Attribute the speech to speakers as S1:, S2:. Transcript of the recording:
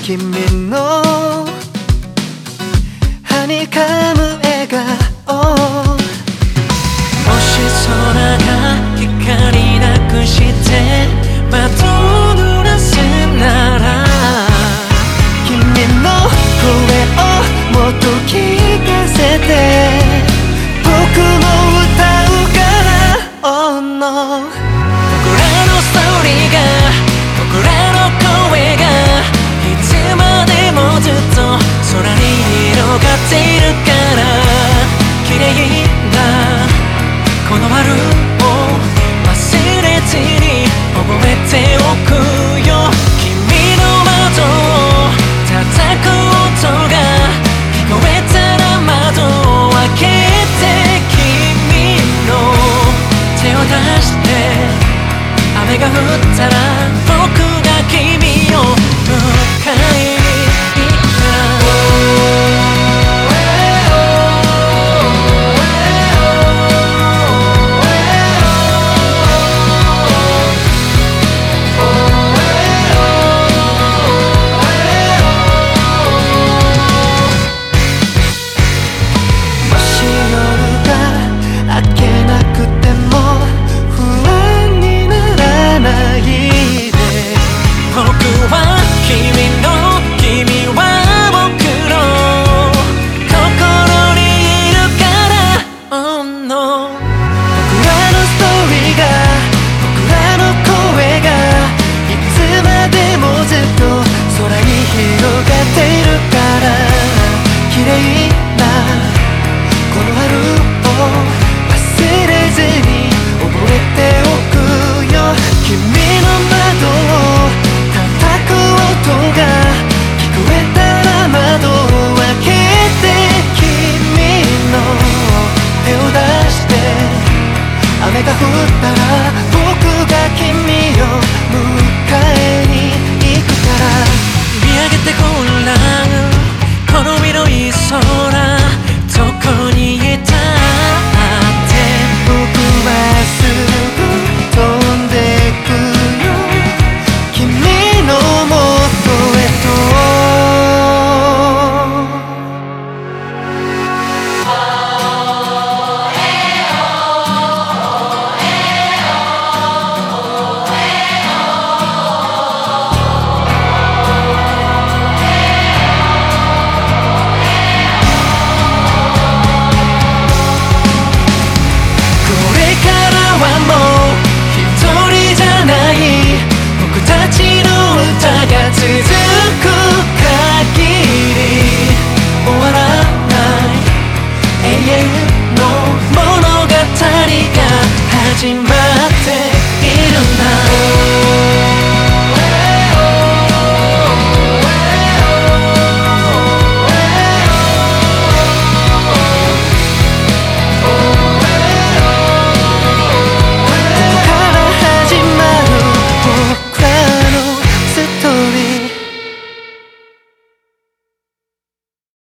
S1: 君のはにかむ笑顔、
S2: もし空が光なくして窓を濡らすなら、
S1: 君の声をもっと聞かせて、僕も歌うから、Oh no。
S2: 僕らのストーリーが、僕らの声がいつまでもずっと空に広がっているから、綺麗なこの春を忘れずに覚えておくよ。君の窓を叩く音が聞こえたら窓を開けて、君の手を出して、雨が降ったら